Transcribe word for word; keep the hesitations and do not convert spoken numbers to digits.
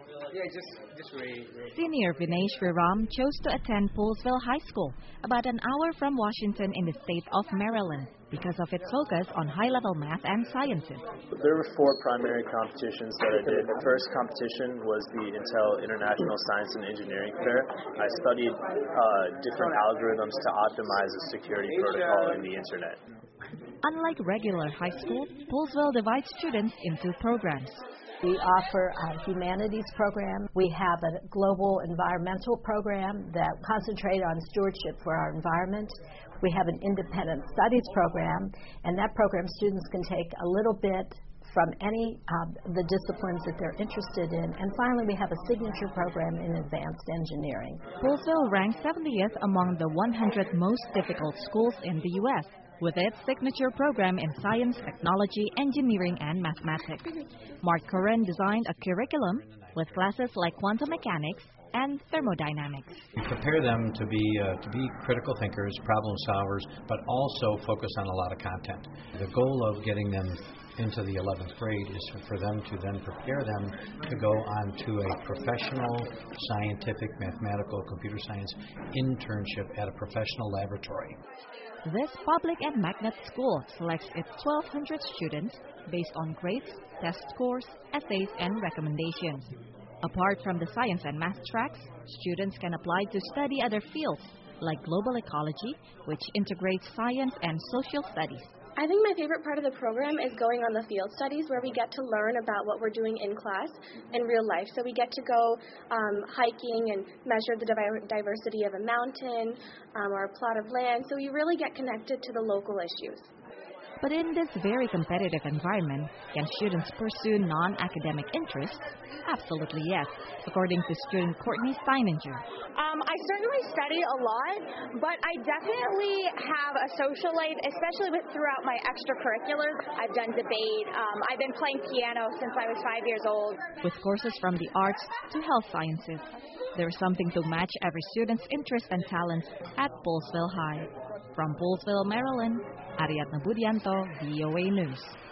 Yeah, just just Ray. Ray. Senior Vinesh Viram chose to attend Poolesville High School, about an hour from Washington in the state of Maryland, because of its focus on high-level math and sciences. There were four primary competitions that I did. The first competition was the Intel International Science and Engineering Fair. I studied uh, different algorithms to optimize a security protocol in the internet. Unlike regular high school, Poolesville divides students into programs. We offer a humanities program. We have a global environmental program that concentrates on stewardship for our environment. We have an independent studies program, and that program students can take a little bit from any of the disciplines that they're interested in. And finally, we have a signature program in advanced engineering. Poolesville ranks seventieth among the one hundred most difficult schools in the U S, with its signature program in science, technology, engineering, and mathematics. Mark Curran designed a curriculum with classes like quantum mechanics and thermodynamics. We prepare them to be uh, to be critical thinkers, problem solvers, but also focus on a lot of content. The goal of getting them into the eleventh grade is for them to then prepare them to go on to a professional scientific, mathematical, computer science internship at a professional laboratory. This public and magnet school selects its twelve hundred students based on grades, test scores, essays, and recommendations. Apart from the science and math tracks, students can apply to study other fields like global ecology, which integrates science and social studies. I think my favorite part of the program is going on the field studies, where we get to learn about what we're doing in class in real life. So we get to go um, hiking and measure the div- diversity of a mountain um, or a plot of land. So we really get connected to the local issues. But in this very competitive environment, can students pursue non-academic interests? Absolutely yes, according to student Courtney Steininger. Um, I certainly study a lot, but I definitely have a social life, especially with throughout my extracurriculars. I've done debate. Um, I've been playing piano since I was five years old. With courses from the arts to health sciences, there's something to match every student's interest and talents at Poolesville High. From Poolesville, Maryland, Ariadna Budianto, V O A News.